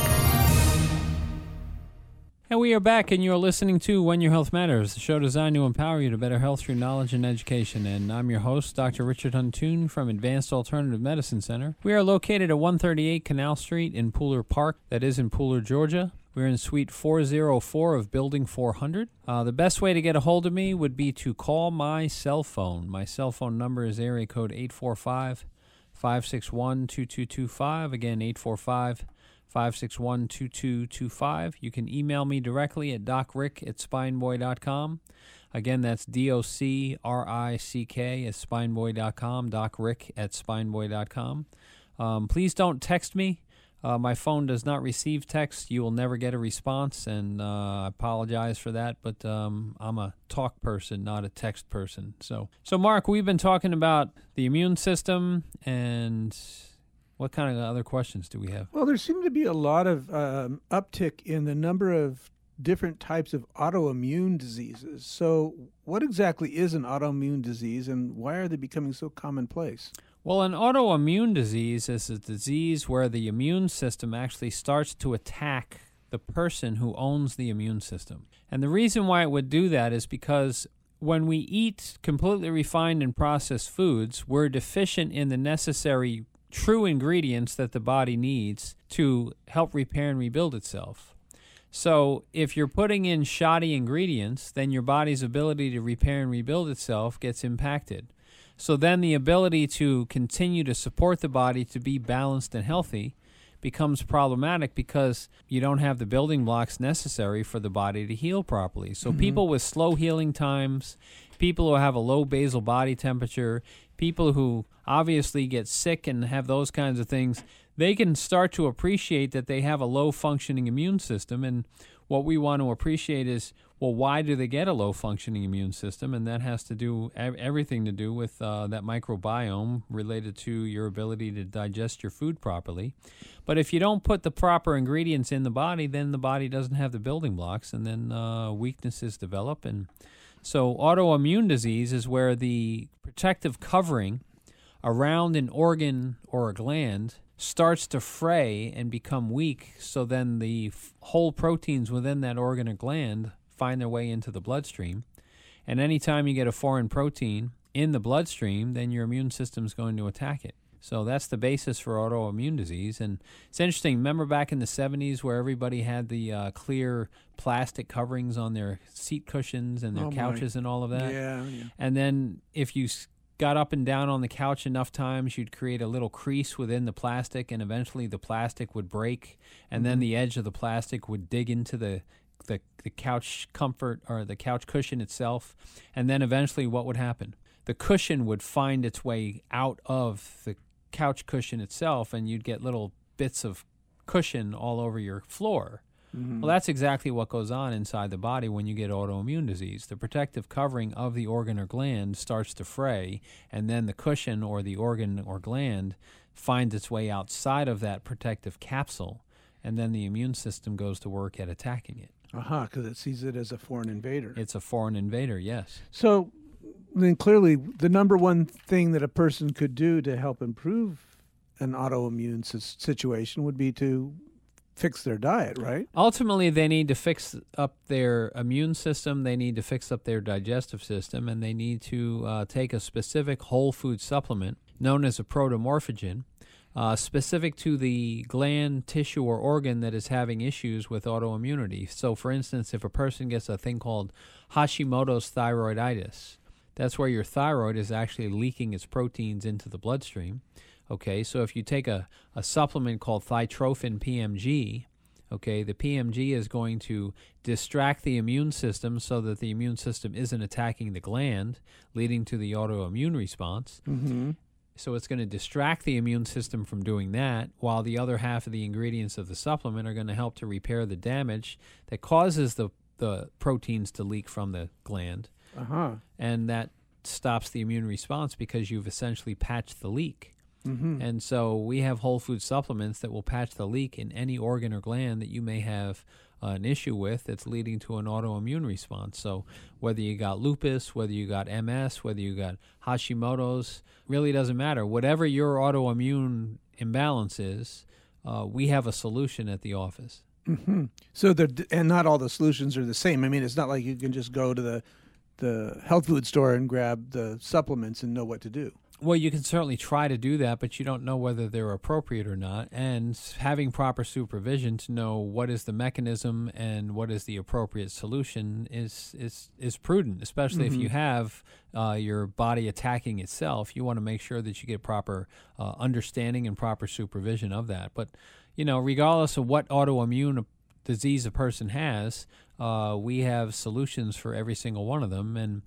And we are back, and you're listening to When Your Health Matters, the show designed to empower you to better health through knowledge and education. And I'm your host, Doctor Richard Huntoon from Advanced Alternative Medicine Center. We are located at one thirty-eight Canal Street in Pooler Park, that is in Pooler, Georgia. We're in Suite four oh four of Building four hundred. Uh, the best way to get a hold of me would be to call my cell phone. My cell phone number is area code eight four five, five six one, two two two five. Again, eight four five, five six one, two two two five. You can email me directly at docrick at spineboy dot com. Again, that's D O C R I C K at spineboy dot com, docrick at spineboy dot com. Um, please don't text me. Uh, my phone does not receive text. You will never get a response, and uh, I apologize for that, but um, I'm a talk person, not a text person. So, so Mark, we've been talking about the immune system, and what kind of other questions do we have? Well, there seemed to be a lot of um, uptick in the number of different types of autoimmune diseases. So what exactly is an autoimmune disease, and why are they becoming so commonplace? Well, an autoimmune disease is a disease where the immune system actually starts to attack the person who owns the immune system. And the reason why it would do that is because when we eat completely refined and processed foods, we're deficient in the necessary true ingredients that the body needs to help repair and rebuild itself. So if you're putting in shoddy ingredients, then your body's ability to repair and rebuild itself gets impacted. So then the ability to continue to support the body to be balanced and healthy becomes problematic because you don't have the building blocks necessary for the body to heal properly. So mm-hmm. people with slow healing times, people who have a low basal body temperature, people who obviously get sick and have those kinds of things, they can start to appreciate that they have a low-functioning immune system. And what we want to appreciate is, well, why do they get a low-functioning immune system? And that has to do everything to do with uh, that microbiome related to your ability to digest your food properly. But if you don't put the proper ingredients in the body, then the body doesn't have the building blocks, and then uh, weaknesses develop. And so autoimmune disease is where the protective covering around an organ or a gland starts to fray and become weak, so then the f- whole proteins within that organ or gland find their way into the bloodstream. And anytime you get a foreign protein in the bloodstream, then your immune system is going to attack it. So that's the basis for autoimmune disease. And it's interesting, remember back in the seventies where everybody had the uh, clear plastic coverings on their seat cushions and their oh couches my. and all of that? Yeah, yeah. And then if you got up and down on the couch enough times, you'd create a little crease within the plastic, and eventually the plastic would break, and mm-hmm. then the edge of the plastic would dig into the, the the couch comfort or the couch cushion itself, and then eventually what would happen? The cushion would find its way out of the couch cushion itself, and you'd get little bits of cushion all over your floor. Mm-hmm. Well, that's exactly what goes on inside the body when you get autoimmune disease. The protective covering of the organ or gland starts to fray, and then the cushion or the organ or gland finds its way outside of that protective capsule, and then the immune system goes to work at attacking it. Aha, because it sees it as a foreign invader. It's a foreign invader, yes. So then clearly the number one thing that a person could do to help improve an autoimmune situation would be to fix their diet, right? Ultimately, they need to fix up their immune system, they need to fix up their digestive system, and they need to uh, take a specific whole food supplement known as a protomorphogen. uh, specific to the gland, tissue, or organ that is having issues with autoimmunity. So, for instance, if a person gets a thing called Hashimoto's thyroiditis, that's where your thyroid is actually leaking its proteins into the bloodstream. Okay, so if you take a, a supplement called Thytrophin P M G, okay, the P M G is going to distract the immune system so that the immune system isn't attacking the gland, leading to the autoimmune response. Mm-hmm. So it's going to distract the immune system from doing that, while the other half of the ingredients of the supplement are going to help to repair the damage that causes the, the proteins to leak from the gland. Uh-huh. And that stops the immune response because you've essentially patched the leak. Mm-hmm. And so we have whole food supplements that will patch the leak in any organ or gland that you may have uh, an issue with that's leading to an autoimmune response. So whether you got lupus, whether you got M S, whether you got Hashimoto's, really doesn't matter. Whatever your autoimmune imbalance is, uh, we have a solution at the office. Mm-hmm. So there, and not all the solutions are the same. I mean, it's not like you can just go to the the health food store and grab the supplements and know what to do. Well, you can certainly try to do that, but you don't know whether they're appropriate or not. And having proper supervision to know what is the mechanism and what is the appropriate solution is is, is prudent, especially Mm-hmm. if you have uh, your body attacking itself. You want to make sure that you get proper uh, understanding and proper supervision of that. But, you know, regardless of what autoimmune disease a person has, uh, we have solutions for every single one of them. And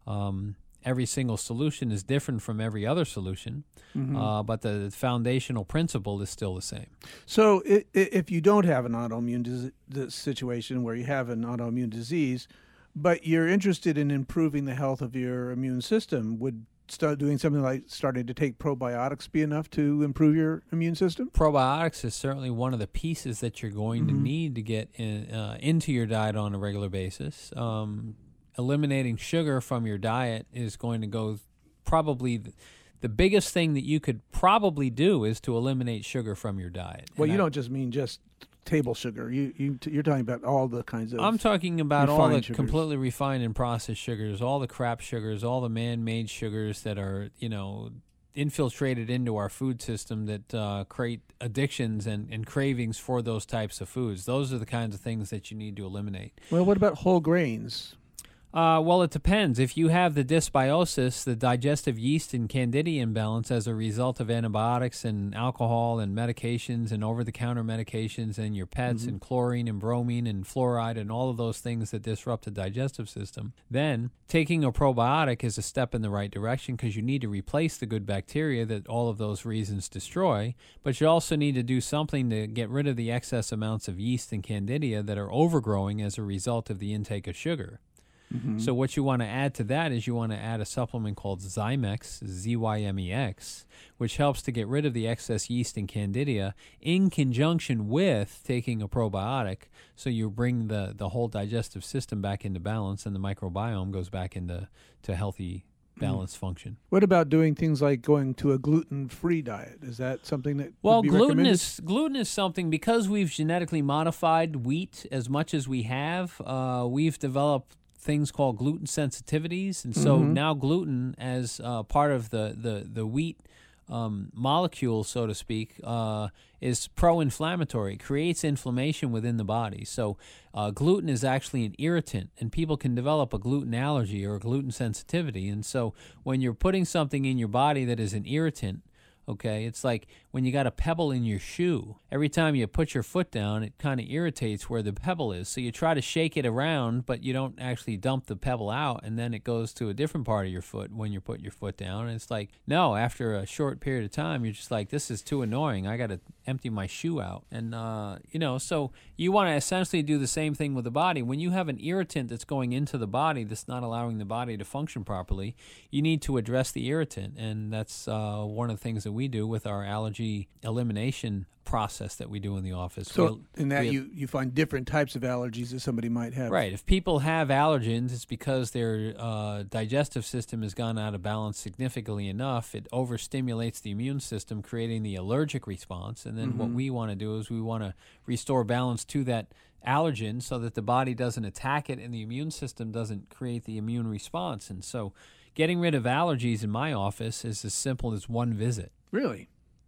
um every single solution is different from every other solution, Mm-hmm. uh, but the foundational principle is still the same. So i- i- if you don't have an autoimmune dis- dis- situation where you have an autoimmune disease, but you're interested in improving the health of your immune system, would start doing something like starting to take probiotics be enough to improve your immune system? Probiotics is certainly one of the pieces that you're going Mm-hmm. to need to get in, uh, into your diet on a regular basis. Um, eliminating sugar from your diet is going to go probably th- the biggest thing that you could probably do is to eliminate sugar from your diet. Well, And you I- don't just mean just table sugar. You you you're talking about all the kinds of. I'm talking about all the refined sugars. completely refined and processed sugars, all the crap sugars, all the man-made sugars that are, you know, infiltrated into our food system that uh, create addictions and, and cravings for those types of foods. Those are the kinds of things that you need to eliminate. Well, what about whole grains? Uh, well, it depends. If you have the dysbiosis, the digestive yeast and candida imbalance as a result of antibiotics and alcohol and medications and over-the-counter medications and your pets Mm-hmm. and chlorine and bromine and fluoride and all of those things that disrupt the digestive system, then taking a probiotic is a step in the right direction because you need to replace the good bacteria that all of those reasons destroy, but you also need to do something to get rid of the excess amounts of yeast and candida that are overgrowing as a result of the intake of sugar. Mm-hmm. So what you want to add to that is you want to add a supplement called Zymex, Z Y M E X, which helps to get rid of the excess yeast and candida in conjunction with taking a probiotic. So you bring the, the whole digestive system back into balance and the microbiome goes back into to healthy balanced function. What about doing things like going to a gluten-free diet? Is that something that Well, would be gluten recommended? is gluten is something because we've genetically modified wheat as much as we have. Uh, we've developed things called gluten sensitivities, and so Mhm. now gluten, as uh, part of the the the wheat um, molecule, so to speak, uh, is pro-inflammatory, creates inflammation within the body. So uh, gluten is actually an irritant, and people can develop a gluten allergy or a gluten sensitivity. And so when you're putting something in your body that is an irritant, okay, it's like when you got a pebble in your shoe. Every time you put your foot down, it kind of irritates where the pebble is. So you try to shake it around, but you don't actually dump the pebble out, and then it goes to a different part of your foot when you're putting your foot down. And it's like, no, after a short period of time, you're just like, this is too annoying. I got to empty my shoe out. And, uh, you know, so you want to essentially do the same thing with the body. When you have an irritant that's going into the body that's not allowing the body to function properly, you need to address the irritant. And that's uh, one of the things that we do with our allergy elimination process that we do in the office. So We'll- in that we- you, you find different types of allergies that somebody might have. Right. If people have allergens, it's because their uh, digestive system has gone out of balance significantly enough. It overstimulates the immune system, creating the allergic response. And then what we want to do is we want to restore balance to that allergen so that the body doesn't attack it and the immune system doesn't create the immune response. And so getting rid of allergies in my office is as simple as one visit. Really?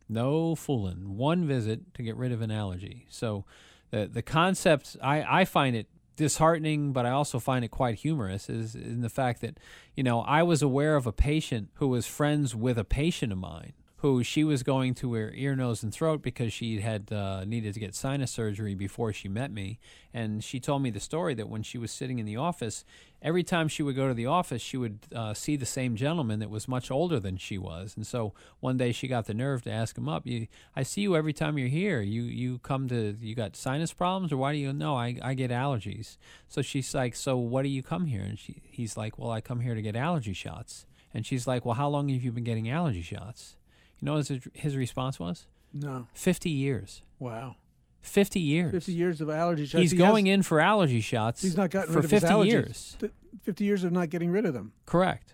No fooling. One visit to get rid of an allergy. So the the concept, I, I find it disheartening, but I also find it quite humorous, is in the fact that, you know, I was aware of a patient who was friends with a patient of mine who she was going to her ear, nose, and throat because she had uh, needed to get sinus surgery before she met me. And she told me the story that when she was sitting in the office, every time she would go to the office, she would uh, see the same gentleman that was much older than she was. And so one day she got the nerve to ask him up, you, I see you every time you're here. You you come to, you got sinus problems, or why do you, no, I, I get allergies. So she's like, so what do you come here? And she he's like, well, I come here to get allergy shots. And she's like, well, how long have you been getting allergy shots? You know what his, his response was? No. fifty years. Wow. fifty years. fifty years of allergy shots. He's he going has, in for allergy shots he's not gotten for rid of fifty his allergies. years. fifty years of not getting rid of them. Correct.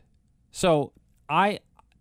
So I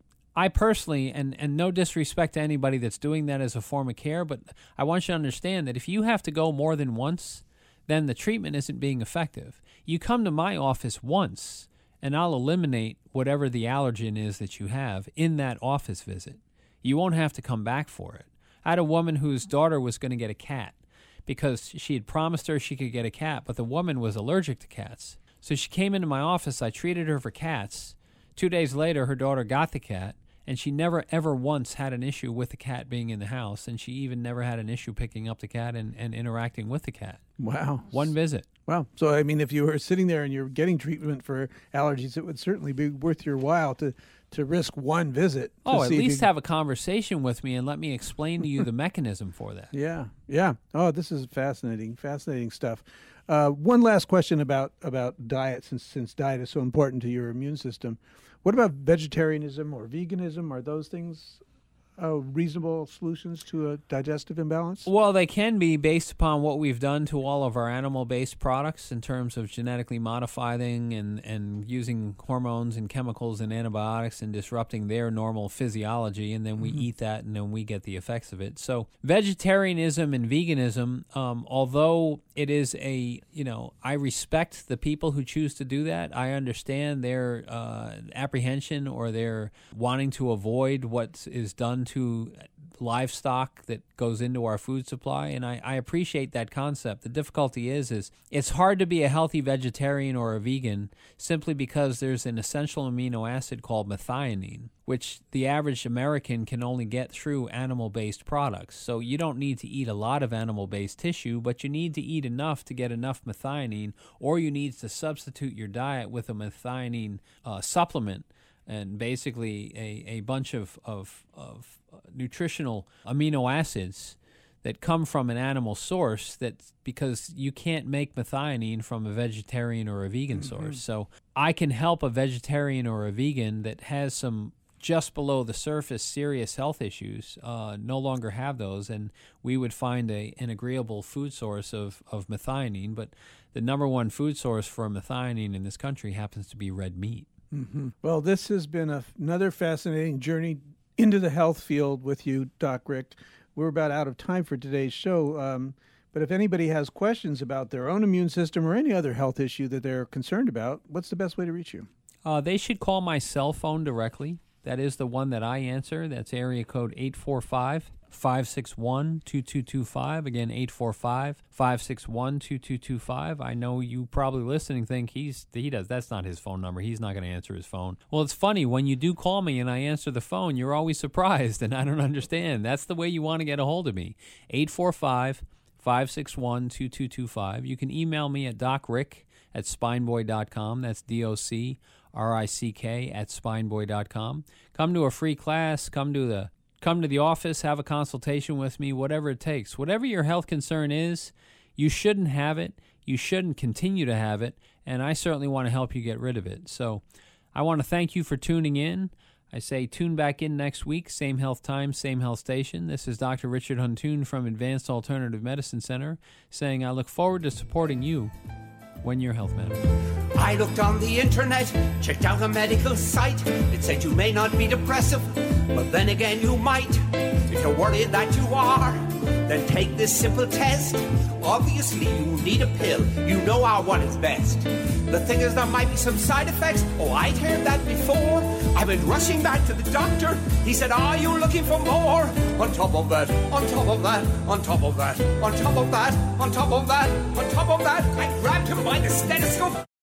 I personally, and, and no disrespect to anybody that's doing that as a form of care, but I want you to understand that if you have to go more than once, then the treatment isn't being effective. You come to my office once, and I'll eliminate whatever the allergen is that you have in that office visit. You won't have to come back for it. I had a woman whose daughter was going to get a cat because she had promised her she could get a cat, but the woman was allergic to cats. So she came into my office. I treated her for cats. Two days later, her daughter got the cat, and she never, ever once had an issue with the cat being in the house, and she even never had an issue picking up the cat and, and interacting with the cat. Wow. One visit. Wow. So, I mean, if you were sitting there and you're getting treatment for allergies, it would certainly be worth your while to, to risk one visit. To Oh, at see if least you, have a conversation with me and let me explain to you the mechanism for that. Yeah. Yeah. Oh, this is fascinating, fascinating stuff. Uh, one last question about, about diet, since since diet is so important to your immune system. What about vegetarianism or veganism? Are those things uh, reasonable solutions to a digestive imbalance? Well, they can be based upon what we've done to all of our animal-based products in terms of genetically modifying and, and using hormones and chemicals and antibiotics and disrupting their normal physiology, and then we mm-hmm. eat that and then we get the effects of it. So vegetarianism and veganism, um, although it is a, you know, I respect the people who choose to do that. I understand their uh, apprehension or their wanting to avoid what is done to livestock that goes into our food supply, and I, I appreciate that concept. The difficulty is, is it's hard to be a healthy vegetarian or a vegan simply because there's an essential amino acid called methionine, which the average American can only get through animal-based products. So you don't need to eat a lot of animal-based tissue, but you need to eat enough to get enough methionine, or you need to substitute your diet with a methionine uh, supplement, and basically a, a bunch of, of, of nutritional amino acids that come from an animal source, that because you can't make methionine from a vegetarian or a vegan mm-hmm. source. So I can help a vegetarian or a vegan that has some just below the surface serious health issues uh, no longer have those, and we would find a, an agreeable food source of, of methionine. But the number one food source for methionine in this country happens to be red meat. Mm-hmm. Well, this has been a, another fascinating journey into the health field with you, Doc Richt. We're about out of time for today's show, um, but if anybody has questions about their own immune system or any other health issue that they're concerned about, what's the best way to reach you? Uh, they should call my cell phone directly. That is the one that I answer. That's area code eight four five, five six one, two two two five. Again, eight four five, five six one, two two two five. I know you probably listening think he's he does. That's not his phone number. He's not going to answer his phone. Well, it's funny. When you do call me and I answer the phone, you're always surprised, and I don't understand. That's the way you want to get a hold of me. eight four five, five six one, two two two five. You can email me at docrick at spineboy dot com. That's D O C R I C K at spineboy dot com. Come to a free class. Come to the come to the office. Have a consultation with me. Whatever it takes. Whatever your health concern is, you shouldn't have it. You shouldn't continue to have it. And I certainly want to help you get rid of it. So I want to thank you for tuning in. I say tune back in next week. Same health time, same health station. This is Doctor Richard Huntoon from Advanced Alternative Medicine Center saying I look forward to supporting you when your health matters. I looked on the internet, checked out a medical site. It said you may not be depressive, but then again you might. If you're worried that you are, then take this simple test. Obviously, you need a pill. You know our one is best. The thing is, there might be some side effects. Oh, I'd heard that before. I went rushing back to the doctor. He said, are you looking for more? On top of that, on top of that, on top of that, on top of that, on top of that, on top of that, I grabbed him by the stethoscope.